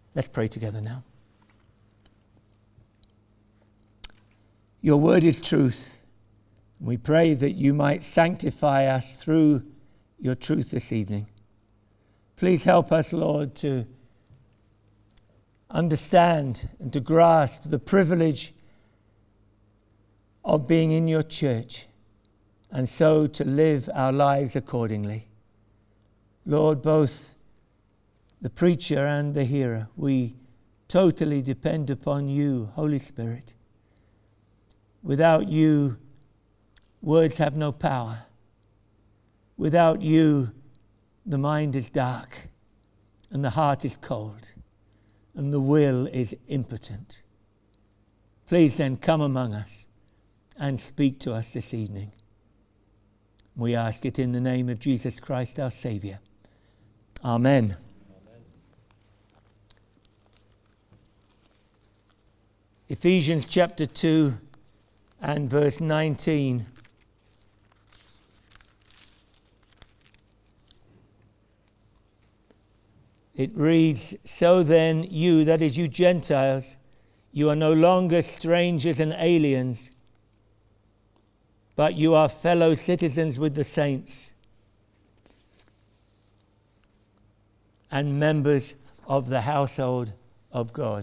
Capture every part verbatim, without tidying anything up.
Let's pray together now. Your word is truth. We pray that you might sanctify us through your truth this evening. Please help us, Lord, to understand and to grasp the privilege of being in your church, and so to live our lives accordingly. Lord, both the preacher and the hearer, we totally depend upon you, Holy Spirit. Without you, words have no power. Without you, the mind is dark, and the heart is cold, and the will is impotent. Please then come among us and speak to us this evening. We ask it in the name of Jesus Christ, our Saviour. Amen. Amen. Ephesians chapter two and verse nineteen. It reads, "So then you, that is you Gentiles, you are no longer strangers and aliens, but you are fellow citizens with the saints and members of the household of God."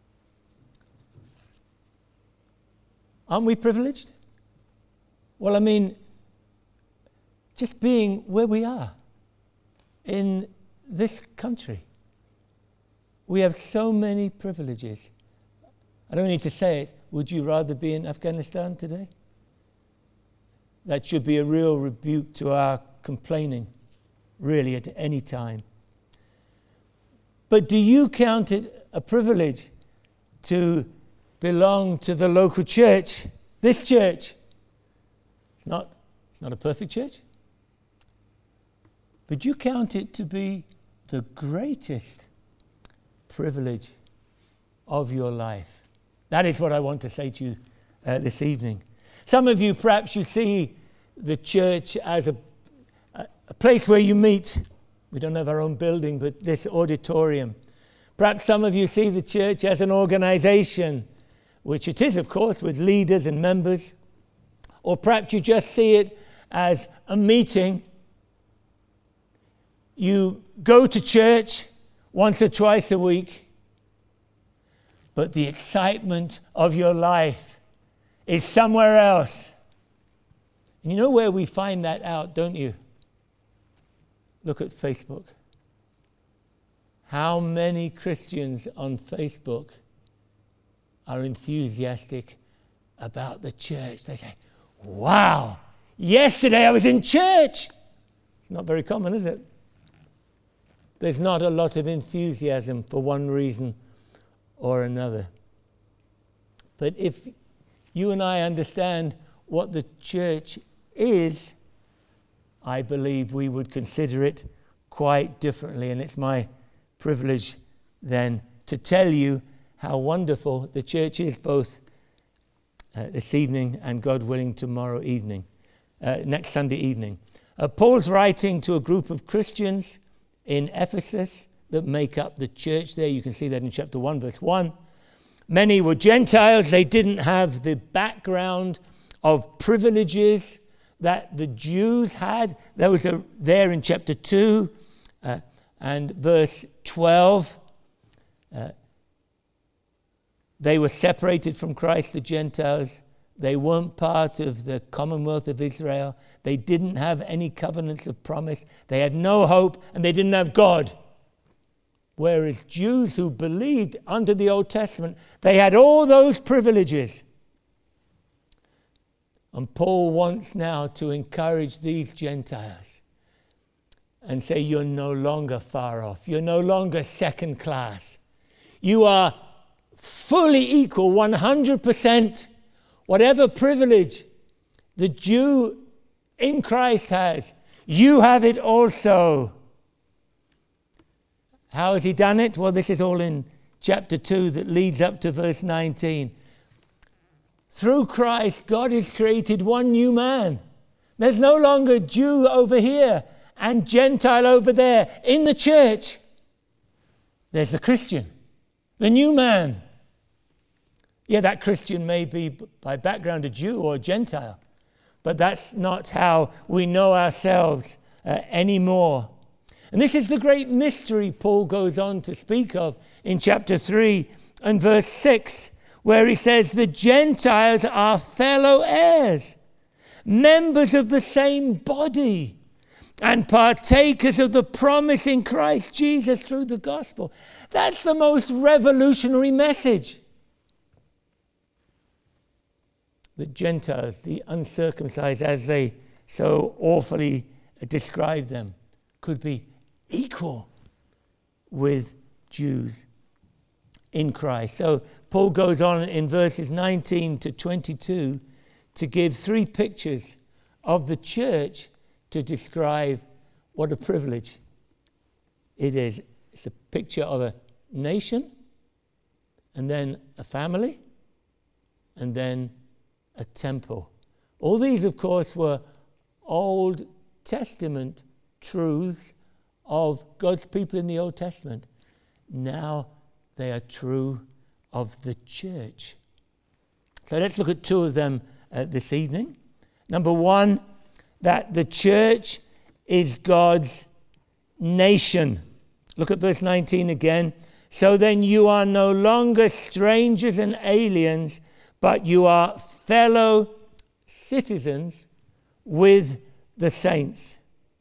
Aren't we privileged? Well, I mean, just being where we are in this country. We have so many privileges. I don't need to say it. Would you rather be in Afghanistan today? That should be a real rebuke to our complaining, really, at any time. But do you count it a privilege to belong to the local church, this church? It's not, it's not a perfect church. But you count it to be the greatest privilege of your life. That is what I want to say to you uh, this evening. Some of you, perhaps you see the church as a, a place where you meet. We don't have our own building, but this auditorium. Perhaps some of you see the church as an organization, which it is, of course, with leaders and members. Or perhaps you just see it as a meeting. You go to church once or twice a week, but the excitement of your life is somewhere else. And you know where we find that out, don't you? Look at Facebook. How many Christians on Facebook are enthusiastic about the church? They say, "Wow, yesterday I was in church." It's not very common, is it? There's not a lot of enthusiasm for one reason or another. But if you and I understand what the church is, I believe we would consider it quite differently. And it's my privilege then to tell you how wonderful the church is, both uh, this evening and, God willing, tomorrow evening, uh, next Sunday evening. Uh, Paul's writing to a group of Christians in Ephesus that make up the church there. You can see that in chapter one, verse one. Many were Gentiles. They didn't have the background of privileges that the Jews had. Those are there in chapter two uh, and verse twelve. Uh, they were separated from Christ, the Gentiles. They weren't part of the commonwealth of Israel. They didn't have any covenants of promise. They had no hope, and they didn't have God. Whereas Jews who believed under the Old Testament, they had all those privileges. And Paul wants now to encourage these Gentiles and say, you're no longer far off. You're no longer second class. You are fully equal, one hundred percent. Whatever privilege the Jew in Christ has, you have it also. How has he done it? Well, this is all in chapter two that leads up to verse nineteen. Through Christ, God has created one new man. There's no longer Jew over here and Gentile over there. In the church, there's the Christian. The new man. Yeah, that Christian may be by background a Jew or a Gentile, but that's not how we know ourselves uh, anymore. And this is the great mystery Paul goes on to speak of in chapter three and verse six, where he says, the Gentiles are fellow heirs, members of the same body, and partakers of the promise in Christ Jesus through the gospel. That's the most revolutionary message. The Gentiles, the uncircumcised, as they so awfully describe them, could be equal with Jews in Christ. So Paul goes on in verses nineteen to twenty-two to give three pictures of the church to describe what a privilege it is. It's a picture of a nation, and then a family, and then a temple. All these, of course, were Old Testament truths of God's people in the Old Testament. Now they are true of the church. So let's look at two of them uh, this evening. Number one, that the church is God's nation. Look at verse nineteen again. So then you are no longer strangers and aliens, but you are fellow citizens with the saints.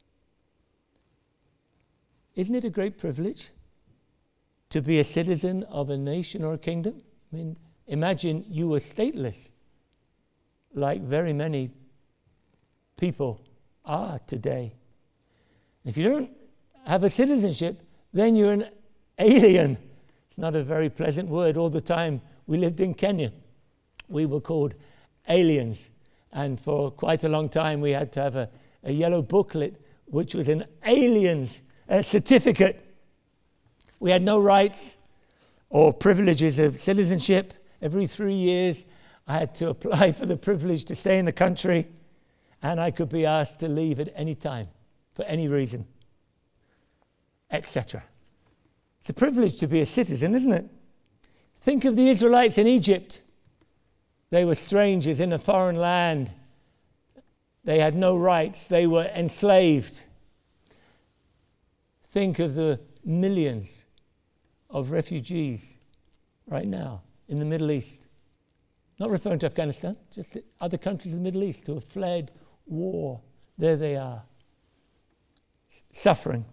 Isn't it a great privilege to be a citizen of a nation or a kingdom? I mean, imagine you were stateless, like very many people are today. If you don't have a citizenship, then you're an alien. It's not a very pleasant word. All the time we lived in Kenya, we were called aliens. And for quite a long time we had to have a, a yellow booklet, which was an alien's uh, certificate. We had no rights or privileges of citizenship. Every three years I had to apply for the privilege to stay in the country, and I could be asked to leave at any time for any reason, et cetera. It's a privilege to be a citizen, isn't it? Think of the Israelites in Egypt. They were strangers in a foreign land. They had no rights. They were enslaved. Think of the millions of refugees right now in the Middle East. Not referring to Afghanistan, just other countries of the Middle East who have fled war. There they are, suffering.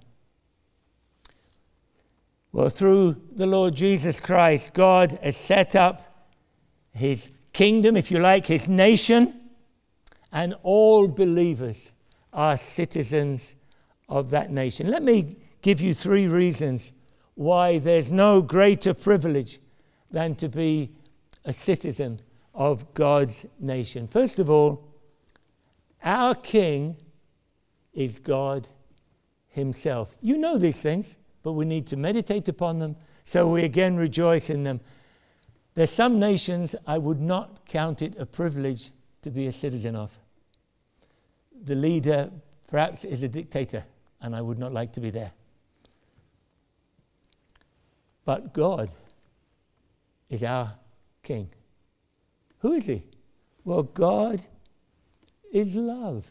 Well, through the Lord Jesus Christ, God has set up his kingdom, if you like, his nation, and all believers are citizens of that nation. Let me give you three reasons why there's no greater privilege than to be a citizen of God's nation. First of all, our King is God himself. You know these things, but we need to meditate upon them so we again rejoice in them. There's some nations I would not count it a privilege to be a citizen of. The leader perhaps is a dictator, and I would not like to be there. But God is our King. Who is he? Well, God is love.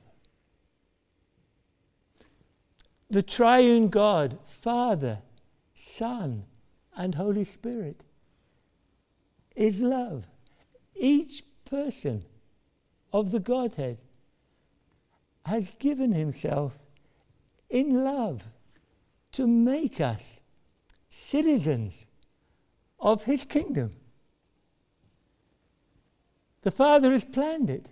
The triune God, Father, Son, and Holy Spirit, is love. Each person of the Godhead has given himself in love to make us citizens of his kingdom. The Father has planned it.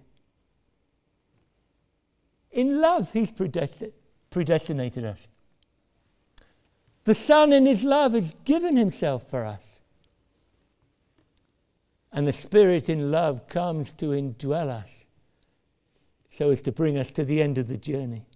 In love, he's predestin- predestinated us. The Son in his love has given himself for us. And the Spirit in love comes to indwell us so as to bring us to the end of the journey.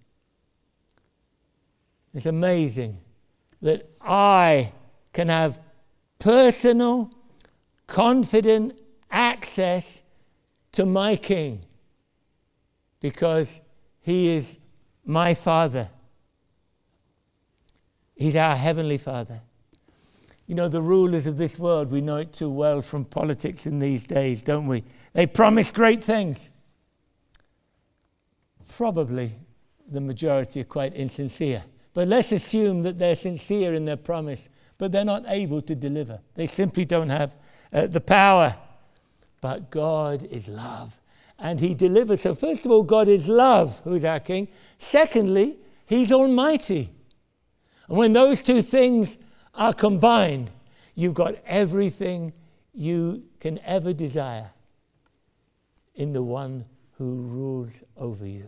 It's amazing that I can have personal, confident access to my King because he is my Father. He's our Heavenly Father. You know, the rulers of this world, we know it too well from politics in these days, don't we? They promise great things. Probably the majority are quite insincere. But let's assume that they're sincere in their promise, but they're not able to deliver. They simply don't have uh, the power. But God is love, and he delivers. So first of all, God is love, who is our King. Secondly, he's almighty. And when those two things are combined, you've got everything you can ever desire in the one who rules over you.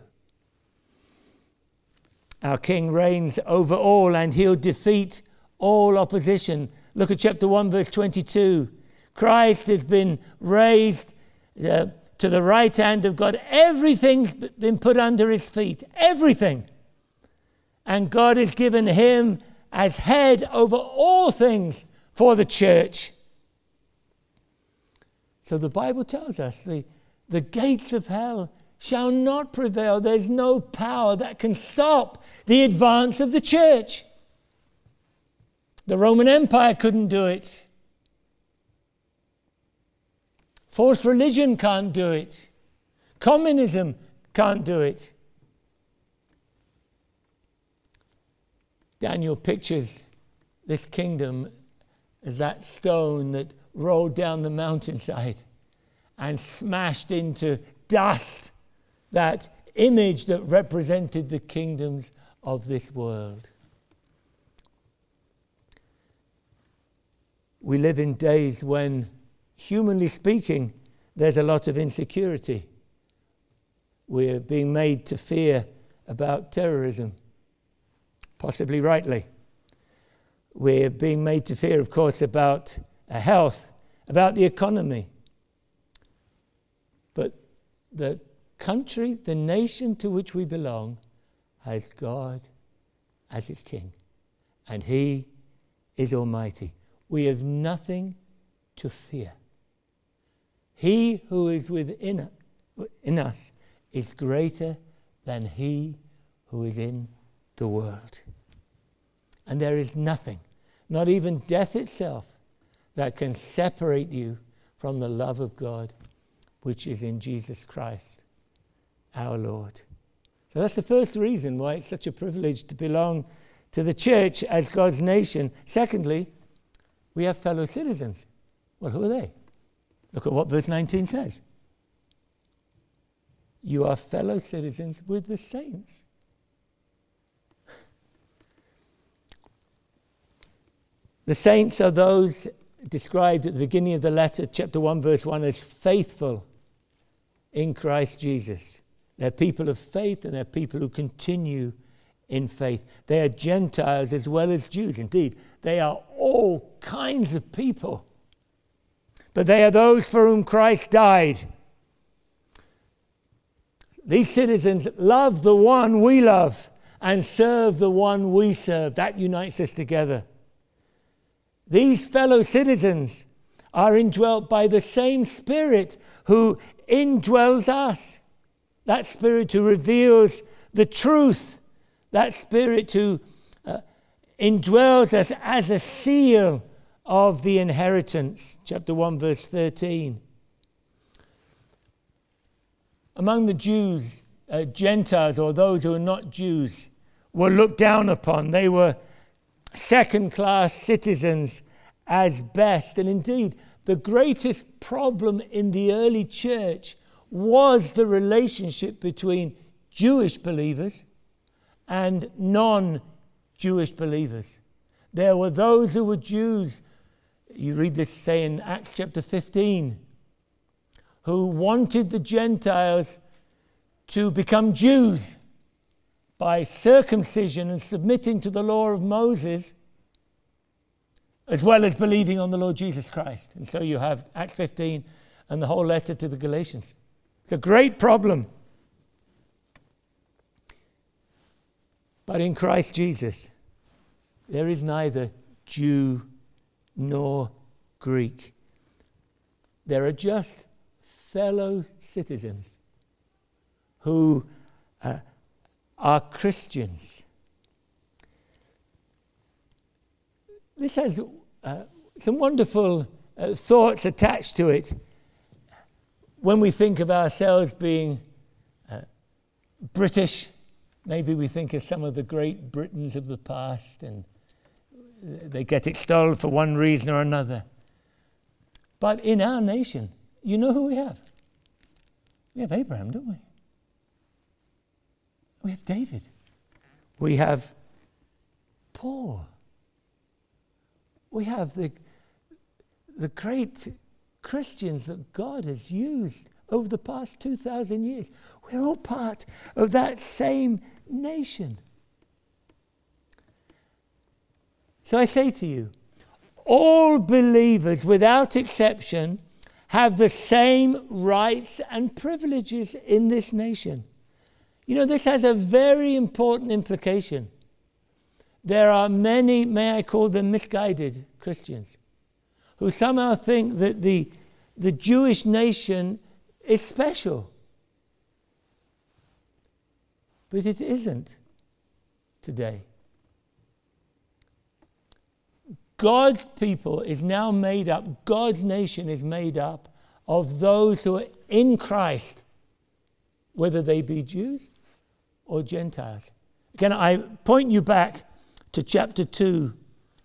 Our King reigns over all, and he'll defeat all opposition. Look at chapter one, verse twenty-two. Christ has been raised uh, to the right hand of God. Everything's been put under his feet. Everything. And God has given him as head over all things for the church. So the Bible tells us the, the gates of hell shall not prevail. There's no power that can stop the advance of the church. The Roman Empire couldn't do it. False religion can't do it. Communism can't do it. Daniel pictures this kingdom as that stone that rolled down the mountainside and smashed into dust, that image that represented the kingdoms of this world. We live in days when, humanly speaking, there's a lot of insecurity. We're being made to fear about terrorism, possibly rightly. We're being made to fear, of course, about health, about the economy. But the country, the nation to which we belong, has God as its King, and he is almighty. We have nothing to fear. He who is within in us is greater than he who is in the world. And there is nothing, not even death itself, that can separate you from the love of God, which is in Jesus Christ, our Lord. So that's the first reason why it's such a privilege to belong to the church as God's nation. Secondly, we have fellow citizens. Well, who are they? Look at what verse nineteen says. You are fellow citizens with the saints. The saints are those described at the beginning of the letter, chapter one, verse one, as faithful in Christ Jesus. They're people of faith, and they're people who continue in faith. They are Gentiles as well as Jews. Indeed, they are all kinds of people. But they are those for whom Christ died. These citizens love the one we love and serve the one we serve. That unites us together. These fellow citizens are indwelt by the same Spirit who indwells us. That Spirit who reveals the truth. That Spirit who uh, indwells us as a seal of the inheritance. Chapter one, verse thirteen. Among the Jews, uh, Gentiles, or those who are not Jews, were looked down upon. They were second-class citizens as best. And indeed, the greatest problem in the early church was the relationship between Jewish believers and non-Jewish believers. There were those who were Jews, you read this, say, in Acts chapter fifteen, who wanted the Gentiles to become Jews by circumcision and submitting to the law of Moses, as well as believing on the Lord Jesus Christ. And so you have Acts fifteen and the whole letter to the Galatians. It's a great problem. But in Christ Jesus, there is neither Jew nor Greek. There are just fellow citizens who uh, are Christians. This has uh, some wonderful uh, thoughts attached to it when we think of ourselves being uh, British. Maybe we think of some of the great Britons of the past, and they get extolled for one reason or another. But in our nation, you know who we have? We have Abraham, don't we? We have David. We have Paul. We have the, the great Christians that God has used over the past two thousand years. We're all part of that same nation. So I say to you, all believers without exception have the same rights and privileges in this nation. You know, this has a very important implication. There are many, may I call them misguided Christians, who somehow think that the, the Jewish nation is special. But it isn't today. God's people is now made up, God's nation is made up of those who are in Christ, whether they be Jews or Gentiles. Again, I point you back to chapter two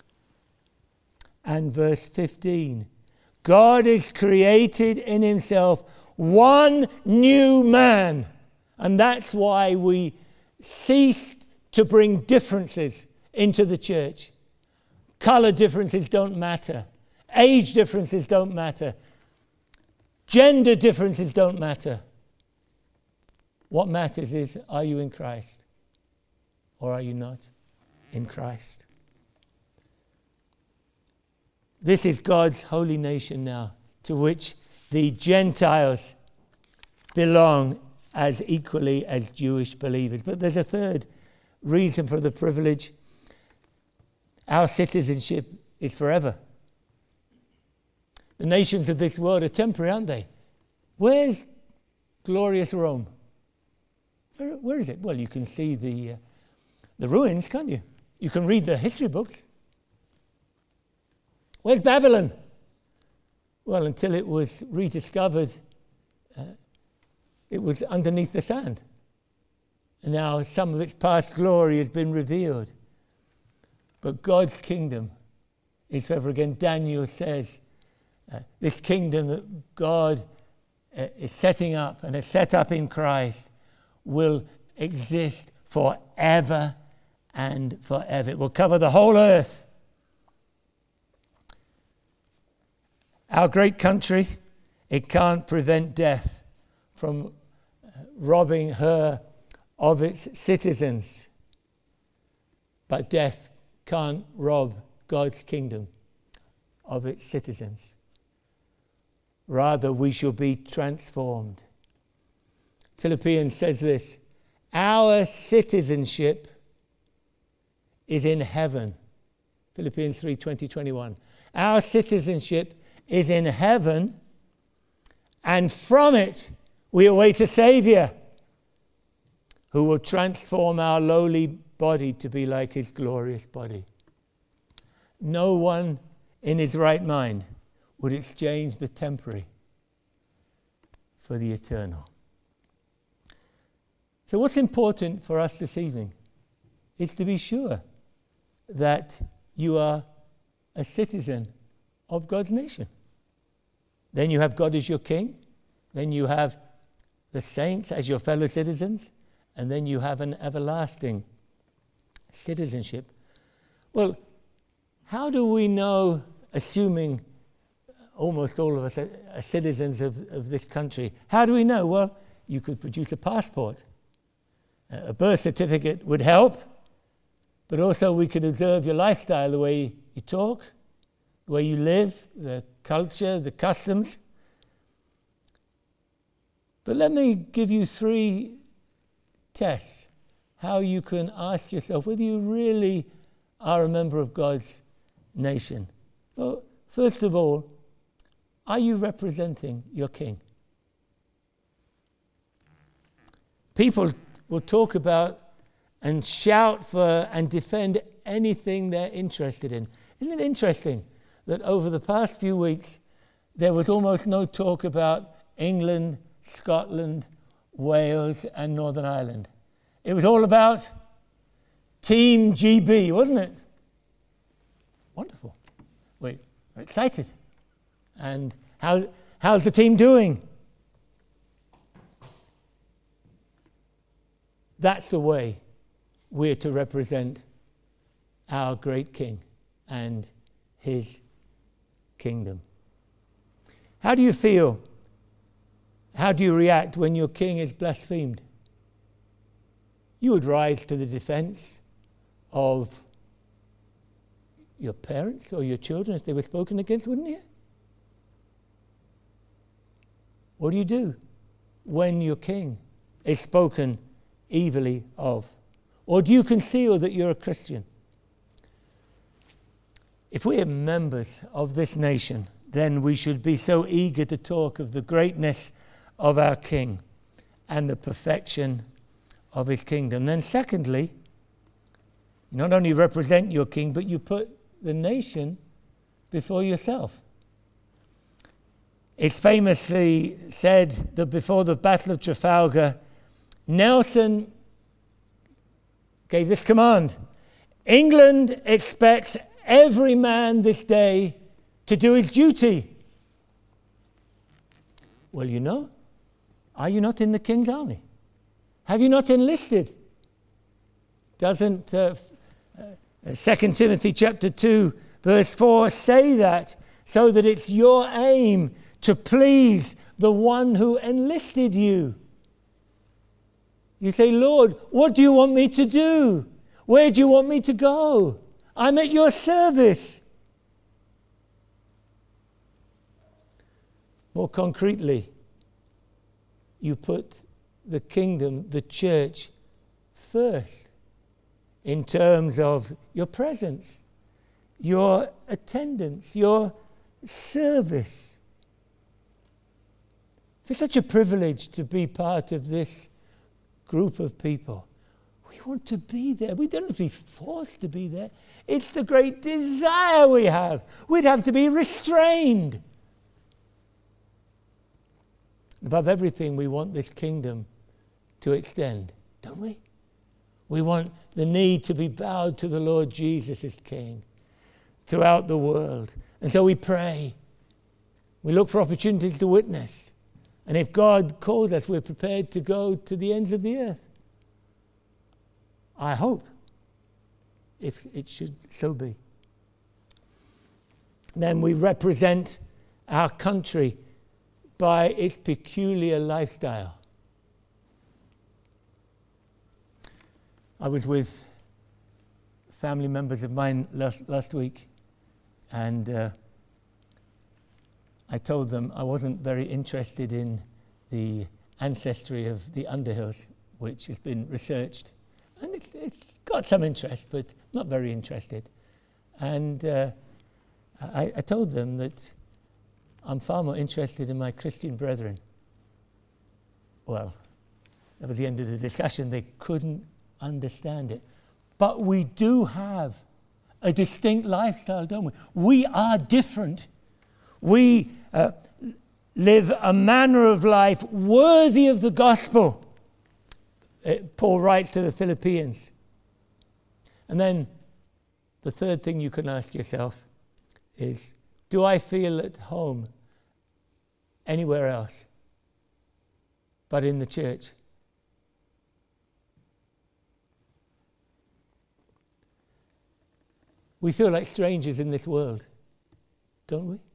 and verse fifteen. God has created in himself one new man, and that's why we ceased to bring differences into the church. Color differences don't matter. Age differences don't matter. Gender differences don't matter. What matters is, are you in Christ or are you not in Christ? This is God's holy nation now, to which the Gentiles belong as equally as Jewish believers. But there's a third reason for the privilege. Our citizenship is forever. The nations of this world are temporary, aren't they? Where's glorious Rome? Where, where is it? Well, you can see the, uh, the ruins, can't you? You can read the history books. Where's Babylon? Well, until it was rediscovered, uh, it was underneath the sand. And now some of its past glory has been revealed. But God's kingdom is forever. Again, Daniel says, uh, this kingdom that God uh, is setting up and has set up in Christ will exist forever and forever. It will cover the whole earth. Our great country, it can't prevent death from uh, robbing her of its citizens. But death can't rob God's kingdom of its citizens. Rather, we shall be transformed. Philippians says this, our citizenship is in heaven. Philippians three, twenty, twenty-one. Our citizenship is in heaven, and from it we await a Saviour who will transform our lowly body to be like his glorious body. No one in his right mind would exchange the temporary for the eternal. So what's important for us this evening is to be sure that you are a citizen of God's nation. Then you have God as your king. Then you have the saints as your fellow citizens. And then you have an everlasting citizenship. Well, how do we know, assuming almost all of us are, are citizens of, of this country, how do we know? Well, you could produce a passport. A birth certificate would help, but also we could observe your lifestyle, the way you talk, the way you live, the culture, the customs. But let me give you three tests how you can ask yourself whether you really are a member of God's nation. Well, first of all, are you representing your king? People will talk about and shout for and defend anything they're interested in. Isn't it interesting that over the past few weeks, there was almost no talk about England, Scotland, Wales, and Northern Ireland. It was all about Team G B, wasn't it? Wonderful. We're excited. And how, how's the team doing? That's the way we're to represent our great King and his kingdom. How do you feel? How do you react when your king is blasphemed? You would rise to the defense of your parents or your children if they were spoken against, wouldn't you? What do you do when your king is spoken evilly of? Or do you conceal that you're a Christian? If we are members of this nation, then we should be so eager to talk of the greatness of our King and the perfection of his kingdom. Then secondly, you not only represent your King, but you put the nation before yourself. It's famously said that before the Battle of Trafalgar, Nelson gave this command: England expects every man this day to do his duty. Well, you know, are you not in the King's army? Have you not enlisted? Doesn't uh, uh, Second Timothy chapter two, verse four say that? So that it's your aim to please the one who enlisted you. You say, Lord, what do you want me to do? Where do you want me to go? I'm at your service. More concretely, you put the kingdom, the church, first in terms of your presence, your attendance, your service. It's such a privilege to be part of this group of people. We want to be there. We don't have to be forced to be there. It's the great desire we have. We'd have to be restrained. Above everything, we want this kingdom to extend, don't we? We want the need to be bowed to the Lord Jesus as King throughout the world. And so we pray. We look for opportunities to witness. And if God calls us, we're prepared to go to the ends of the earth. I hope, if it should so be. Then we represent our country by its peculiar lifestyle. I was with family members of mine last, last week, and uh, I told them I wasn't very interested in the ancestry of the Underhills, which has been researched. And it, it's got some interest, but not very interested. And uh, I, I told them that I'm far more interested in my Christian brethren. Well, that was the end of the discussion. They couldn't understand it. But we do have a distinct lifestyle, don't we? We are different. We uh, live a manner of life worthy of the gospel. Uh, Paul writes to the Philippians. And then the third thing you can ask yourself is, do I feel at home anywhere else but in the church? We feel like strangers in this world, don't we?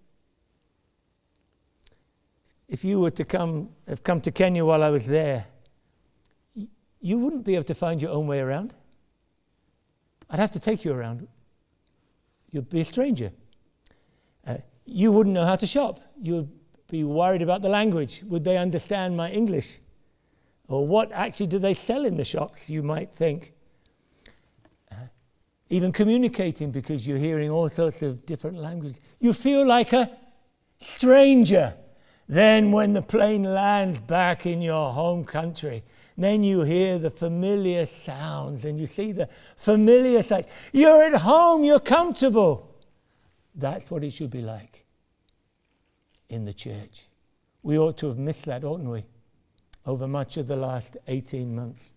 If you were to come, have come to Kenya while I was there, y- you wouldn't be able to find your own way around. I'd have to take you around. You'd be a stranger. Uh, you wouldn't know how to shop. You'd be worried about the language. Would they understand my English? Or what actually do they sell in the shops, you might think. Uh, even communicating, because you're hearing all sorts of different languages. You feel like a stranger. Then when the plane lands back in your home country, then you hear the familiar sounds and you see the familiar sights. You're at home, you're comfortable. That's what it should be like in the church. We ought to have missed that, oughtn't we, over much of the last eighteen months.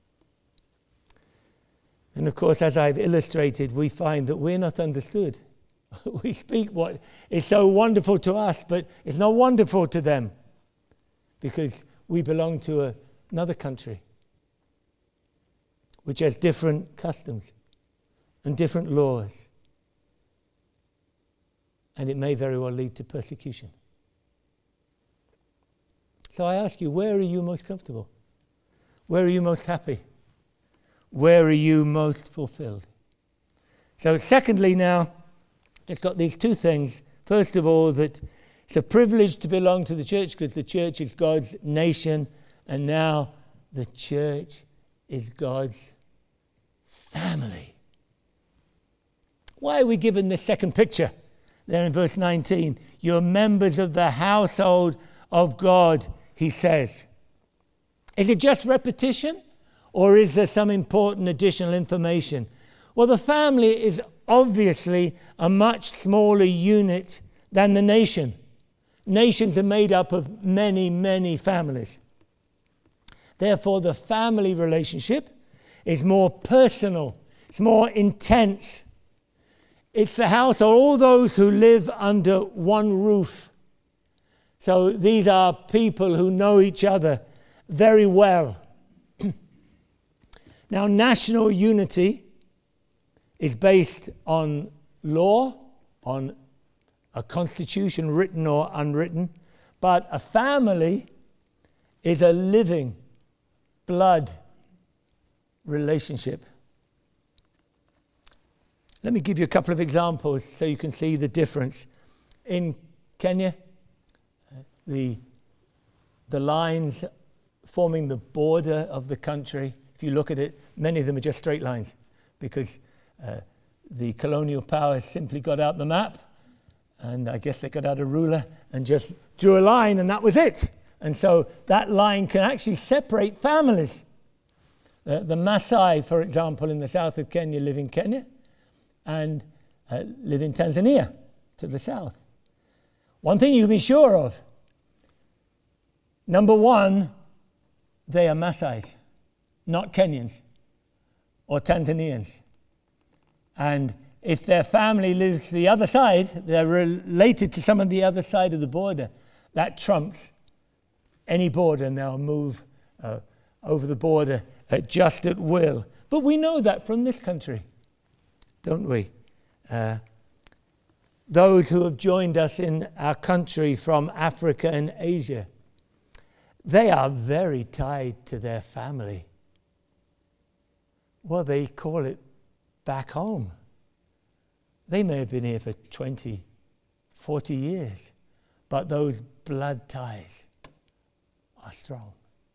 And of course, as I've illustrated, we find that we're not understood. We speak what is so wonderful to us, but it's not wonderful to them because we belong to a, another country which has different customs and different laws. And it may very well lead to persecution. So I ask you, where are you most comfortable? Where are you most happy? Where are you most fulfilled? So secondly now, it's got these two things. First of all, that it's a privilege to belong to the church because the church is God's nation, and now the church is God's family. Why are we given this second picture? There in verse nineteen, you're members of the household of God, he says. Is it just repetition, or is there some important additional information? Well, the family is obviously a much smaller unit than the nation. Nations are made up of many, many families. Therefore, the family relationship is more personal. It's more intense. It's the household, all those who live under one roof. So these are people who know each other very well. Now, national unity is based on law, on a constitution written or unwritten, but a family is a living blood relationship. Let me give you a couple of examples so you can see the difference. In Kenya, the, the lines forming the border of the country, if you look at it, many of them are just straight lines because uh, the colonial powers simply got out the map, and I guess they got out a ruler and just drew a line, and that was it. And so that line can actually separate families. Uh, the Maasai, for example, in the south of Kenya, live in Kenya and uh, live in Tanzania to the south. One thing you can be sure of, number one, they are Maasais, not Kenyans or Tanzanians. And if their family lives the other side, they're related to some of the other side of the border, that trumps any border, and they'll move uh, over the border uh, just at will. But we know that from this country, don't we? Uh, those who have joined us in our country from Africa and Asia, they are very tied to their family. Well, they call it back home. They may have been here for twenty, forty years, but those blood ties are strong.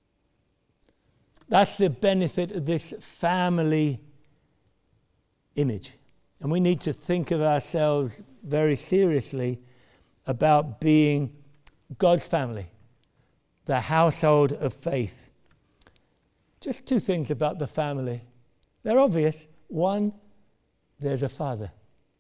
That's the benefit of this family image. And we need to think of ourselves very seriously about being God's family, the household of faith. Just two things about the family. They're obvious. One, there's a father.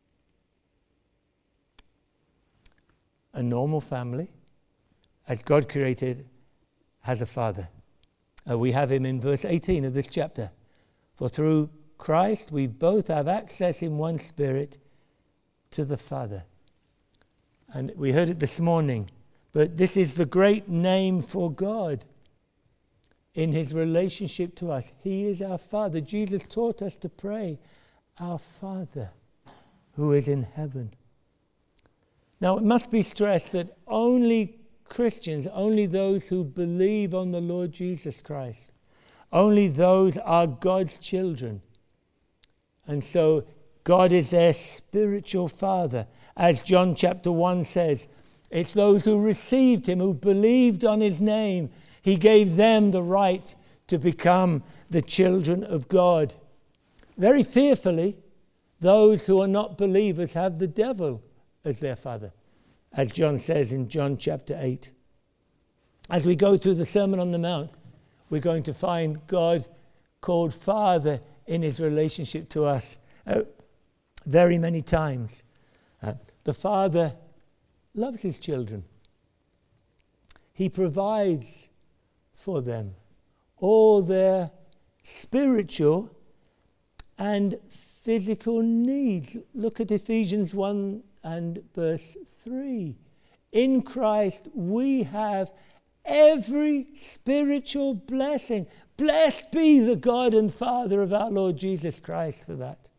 A normal family, as God created, has a father. Uh, we have him in verse eighteen of this chapter. For through Christ we both have access in one spirit to the Father. And we heard it this morning, but this is the great name for God in his relationship to us. He is our Father. Jesus taught us to pray, our Father who is in heaven. Now, it must be stressed that only Christians, only those who believe on the Lord Jesus Christ, only those are God's children. And so God is their spiritual father. As John chapter one says, it's those who received him, who believed on his name. He gave them the right to become the children of God. Very fearfully, those who are not believers have the devil as their father, as John says in John chapter eight. As we go through the Sermon on the Mount, we're going to find God called Father in his relationship to us uh, very many times. Uh, the Father loves his children. He provides for them all their spiritual and physical needs. Look at Ephesians one and verse three. In Christ we have every spiritual blessing. Blessed be the God and Father of our Lord Jesus Christ for that.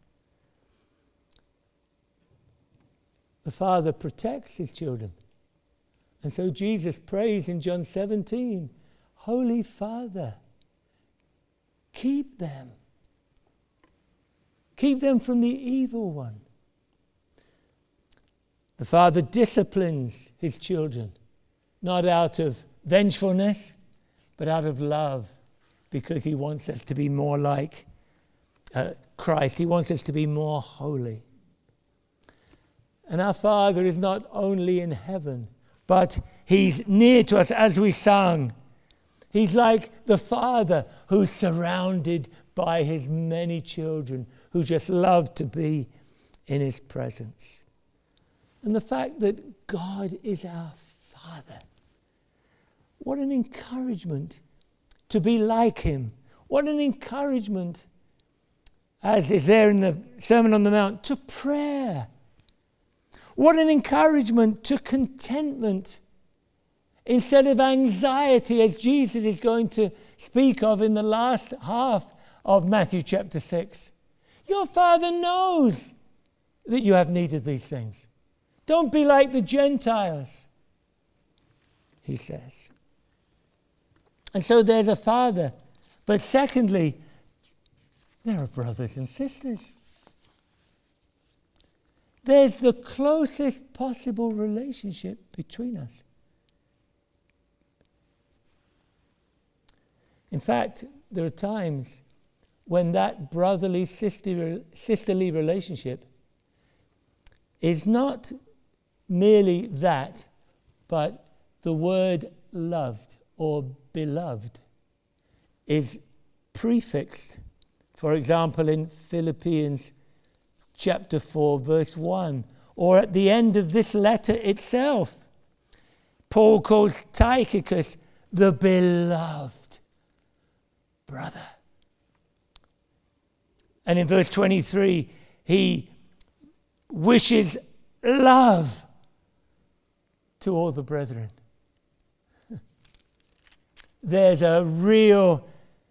The Father protects his children. And so Jesus prays in John seventeen, Holy Father, keep them. Keep them from the evil one. The Father disciplines his children, not out of vengefulness, but out of love, because he wants us to be more like uh, Christ. He wants us to be more holy. And our Father is not only in heaven, but he's near to us, as we sang. He's like the Father who's surrounded by his many children who just love to be in his presence. And the fact that God is our Father. What an encouragement to be like him. What an encouragement, as is there in the Sermon on the Mount, to prayer. What an encouragement to contentment instead of anxiety, as Jesus is going to speak of in the last half of Matthew chapter six. Your Father knows that you have need of these things. Don't be like the Gentiles, he says. And so there's a Father. But secondly, there are brothers and sisters. There's the closest possible relationship between us. In fact, there are times when that brotherly, sisterly relationship is not merely that, but the word loved or beloved is prefixed. For example, in Philippians chapter four, verse one, or at the end of this letter itself, Paul calls Tychicus the beloved brother. And in verse twenty-three, he wishes love to all the brethren. There's a real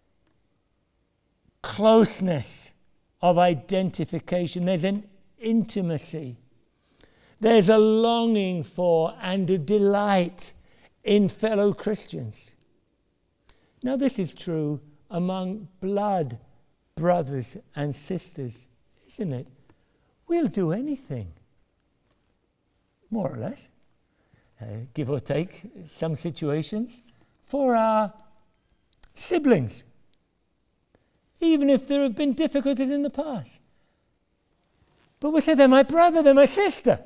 closeness of identification. There's an intimacy. There's a longing for and a delight in fellow Christians. Now, this is true among blood brothers and sisters, isn't it? We'll do anything, more or less, uh, give or take some situations, for our siblings, even if there have been difficulties in the past. But we say, they're my brother, they're my sister.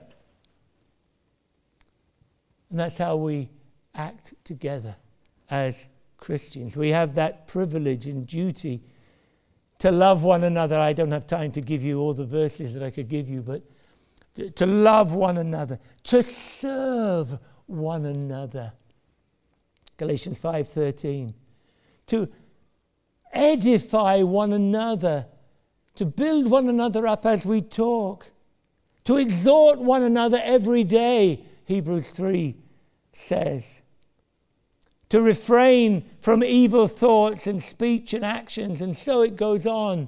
And that's how we act together as Christians. We have that privilege and duty to love one another. I don't have time to give you all the verses that I could give you, but to love one another, to serve one another. Galatians five thirteen. To edify one another, to build one another up as we talk, to exhort one another every day, Hebrews three says. To refrain from evil thoughts and speech and actions, and so it goes on.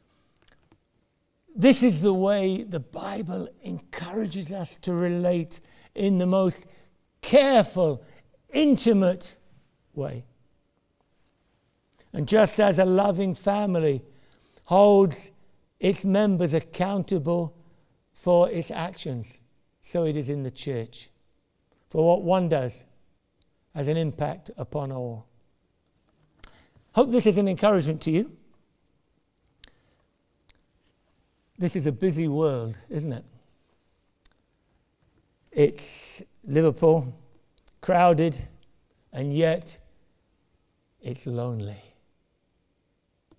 This is the way the Bible encourages us to relate in the most careful, intimate way. And just as a loving family holds its members accountable for its actions, so it is in the church. For what one does has an impact upon all. Hope this is an encouragement to you. This is a busy world, isn't it? It's Liverpool, crowded, and yet it's lonely.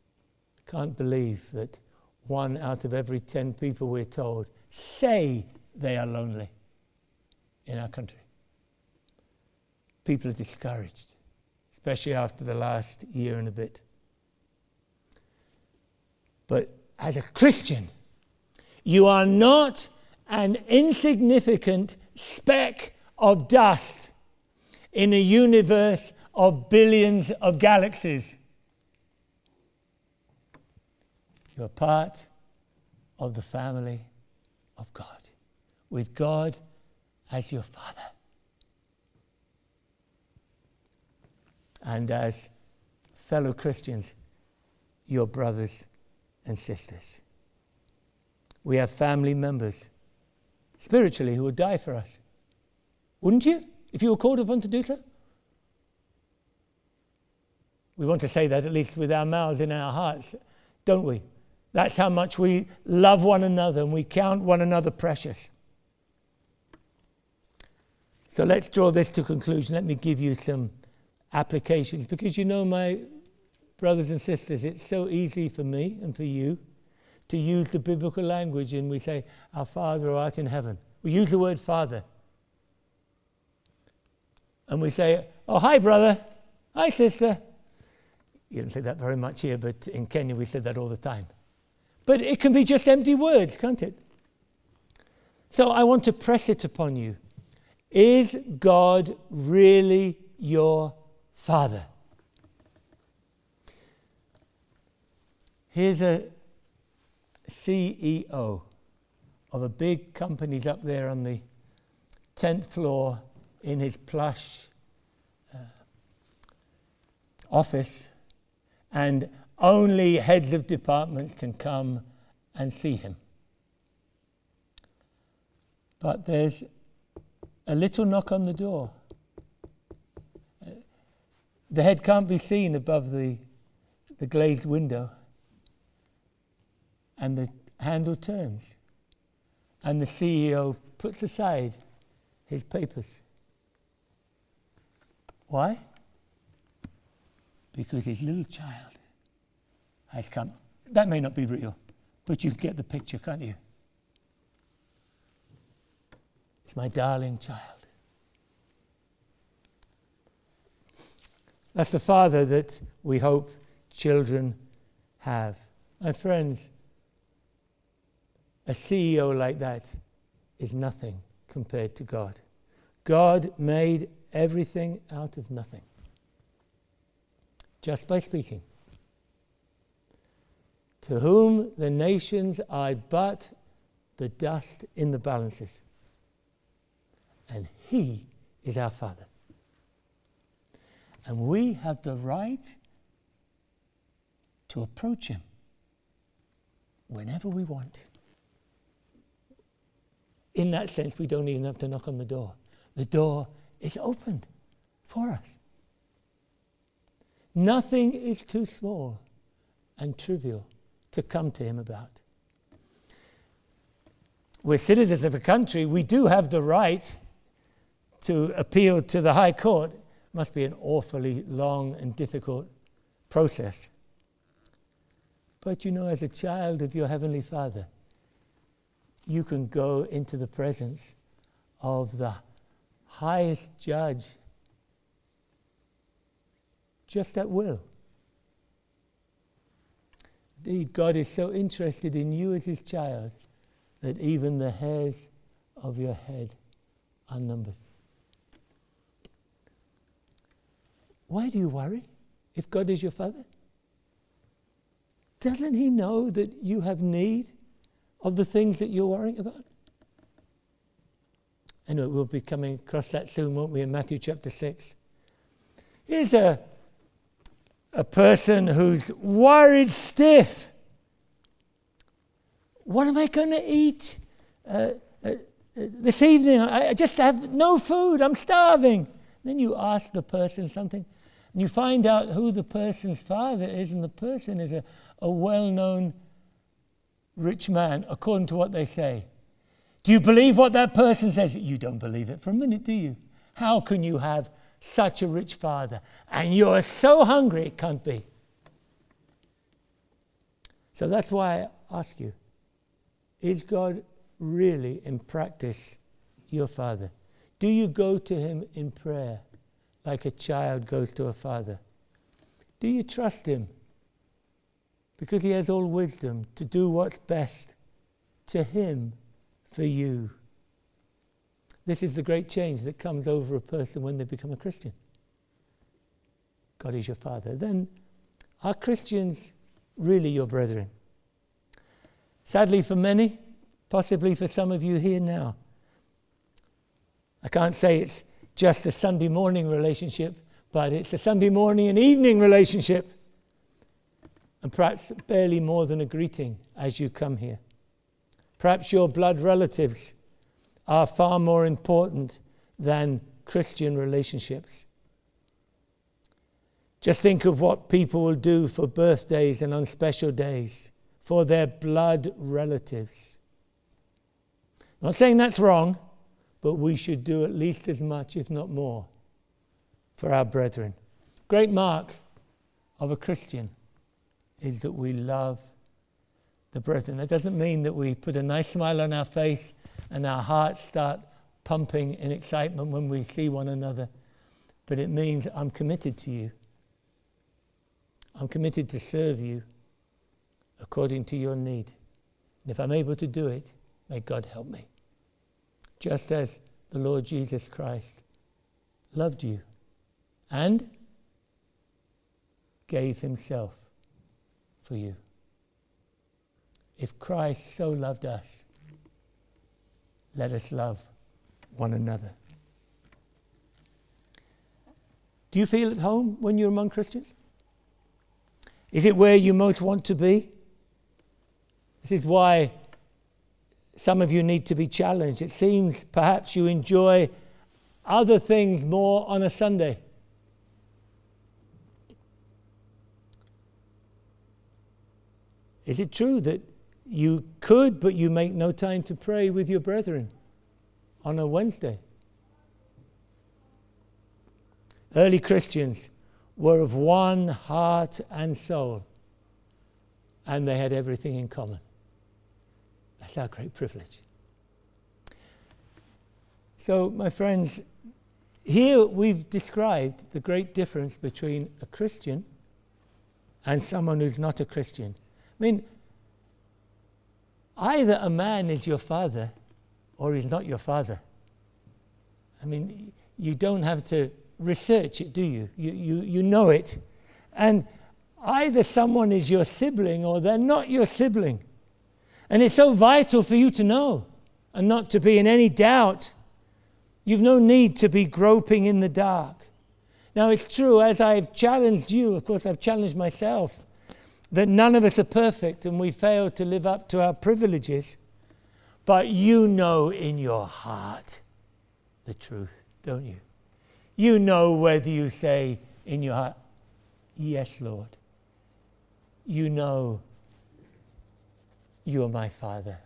Can't believe that one out of every ten people, we're told, say they are lonely in our country. People are discouraged, especially after the last year and a bit. But as a Christian, you are not an insignificant speck of dust in a universe of billions of galaxies. You're part of the family of God, with God as your Father. And as fellow Christians, your brothers and sisters. We have family members, spiritually, who would die for us. Wouldn't you, if you were called upon to do so? We want to say that at least with our mouths and our hearts, don't we? That's how much we love one another and we count one another precious. So let's draw this to conclusion. Let me give you some applications, because you know, my brothers and sisters, it's so easy for me and for you to use the biblical language, and we say, our Father who art in heaven. We use the word Father. And we say, oh, hi, brother. Hi, sister. You don't say that very much here, but in Kenya we said that all the time. But it can be just empty words, can't it? So I want to press it upon you. Is God really your Father? Here's a C E O of a big company up there on the tenth floor in his plush uh, office, and only heads of departments can come and see him. But there's a little knock on the door. Uh, the head can't be seen above the, the glazed window. And the handle turns. And the C E O puts aside his papers. Why? Because his little child has come. That may not be real, but you get the picture, can't you? It's my darling child. That's the Father that we hope children have. My friends, a C E O like that is nothing compared to God. God made everything out of nothing, just by speaking. To whom the nations are but the dust in the balances. And he is our Father. And we have the right to approach him whenever we want. In that sense, we don't even have to knock on the door. The door is opened for us. Nothing is too small and trivial to come to him about. We're citizens of a country. We do have the right to appeal to the High Court. It must be an awfully long and difficult process. But you know, as a child of your Heavenly Father, you can go into the presence of the highest judge just at will. Indeed, God is so interested in you as his child that even the hairs of your head are numbered. Why do you worry if God is your Father? Doesn't he know that you have need of the things that you're worrying about? Anyway, we'll be coming across that soon, won't we, in Matthew chapter six. Here's a, a person who's worried stiff. What am I going to eat uh, uh, this evening? I, I just have no food. I'm starving. Then you ask the person something, and you find out who the person's father is, and the person is a, a well-known rich man, according to what they say. Do you believe what that person says? You don't believe it for a minute, do you? How can you have such a rich father? And you're so hungry, it can't be. So that's why I ask you, is God really, in practice, your father? Do you go to him in prayer like a child goes to a father? Do you trust him because he has all wisdom to do what's best to him for you? This is the great change that comes over a person when they become a Christian. God is your father. Then are Christians really your brethren? Sadly for many, possibly for some of you here now, I can't say it's just a Sunday morning relationship, but it's a Sunday morning and evening relationship, and perhaps barely more than a greeting as you come here. Perhaps your blood relatives are far more important than Christian relationships. Just think of what people will do for birthdays and on special days for their blood relatives. I'm not saying that's wrong, but we should do at least as much, if not more, for our brethren. Great mark of a Christian is that we love the brethren. That doesn't mean that we put a nice smile on our face and our hearts start pumping in excitement when we see one another, but it means I'm committed to you. I'm committed to serve you according to your need. And if I'm able to do it, may God help me. Just as the Lord Jesus Christ loved you and gave himself for you. If Christ so loved us, let us love one another. Do you feel at home when you're among Christians? Is it where you most want to be? This is why some of you need to be challenged. It seems perhaps you enjoy other things more on a Sunday. Is it true that you could, but you make no time to pray with your brethren on a Wednesday? Early Christians were of one heart and soul, and they had everything in common. That's our great privilege. So, my friends, here we've described the great difference between a Christian and someone who's not a Christian. I mean, either a man is your father or he's not your father. I mean, you don't have to research it, do you? You, you, you know it. And either someone is your sibling or they're not your sibling. And it's so vital for you to know and not to be in any doubt. You've no need to be groping in the dark. Now, it's true, as I've challenged you, of course I've challenged myself, that none of us are perfect and we fail to live up to our privileges. But you know in your heart the truth, don't you? You know whether you say in your heart, yes, Lord. You know you are my Father.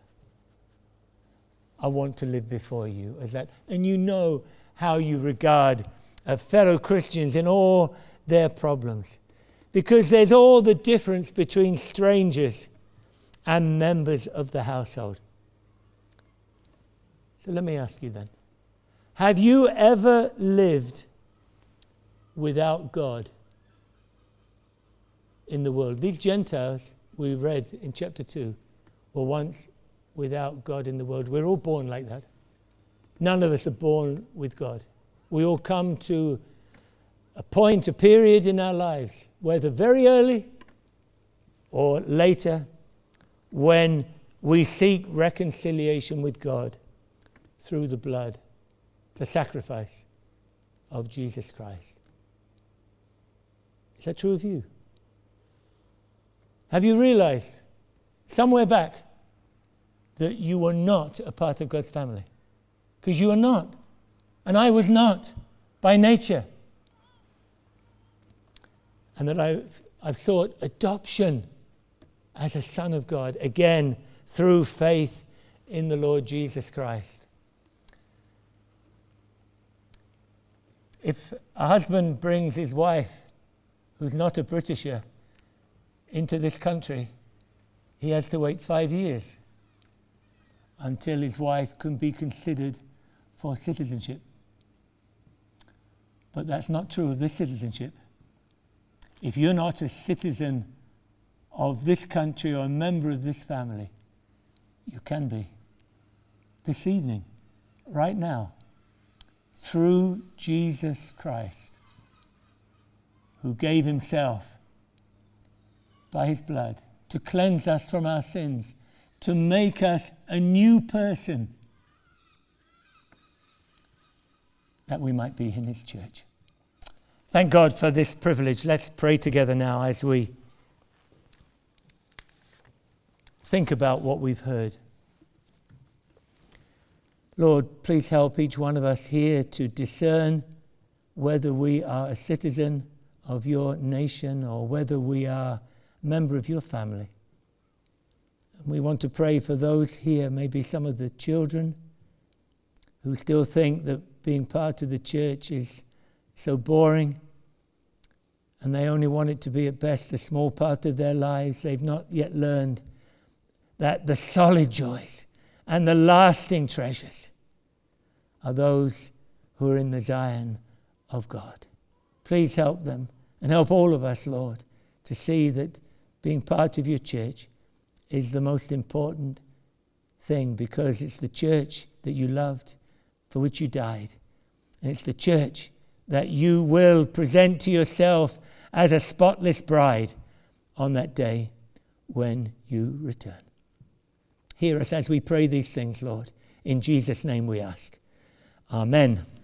I want to live before you as that. And you know how you regard uh, fellow Christians in all their problems. Because there's all the difference between strangers and members of the household. So let me ask you then. Have you ever lived without God in the world? These Gentiles we read in chapter two were once without God in the world. We're all born like that. None of us are born with God. We all come to a point, a period in our lives, whether very early or later, when we seek reconciliation with God through the blood, the sacrifice of Jesus Christ. Is that true of you? Have you realized somewhere back that you were not a part of God's family? Because you are not. And I was not by nature. And that I've, I've sought adoption as a son of God, again, through faith in the Lord Jesus Christ. If a husband brings his wife, who's not a Britisher, into this country, he has to wait five years until his wife can be considered for citizenship. But that's not true of this citizenship. If you're not a citizen of this country or a member of this family, you can be. This evening, right now, through Jesus Christ, who gave himself by his blood to cleanse us from our sins, to make us a new person, that we might be in his church. Thank God for this privilege. Let's pray together now as we think about what we've heard. Lord, please help each one of us here to discern whether we are a citizen of your nation or whether we are a member of your family. And we want to pray for those here, maybe some of the children who still think that being part of the church is so boring and they only want it to be at best a small part of their lives. They've not yet learned that the solid joys and the lasting treasures are those who are in the Zion of God. Please help them and help all of us, Lord, to see that being part of your church is the most important thing, because it's the church that you loved, for which you died. And it's the church that you will present to yourself as a spotless bride on that day when you return. Hear us as we pray these things, Lord. In Jesus' name we ask. Amen.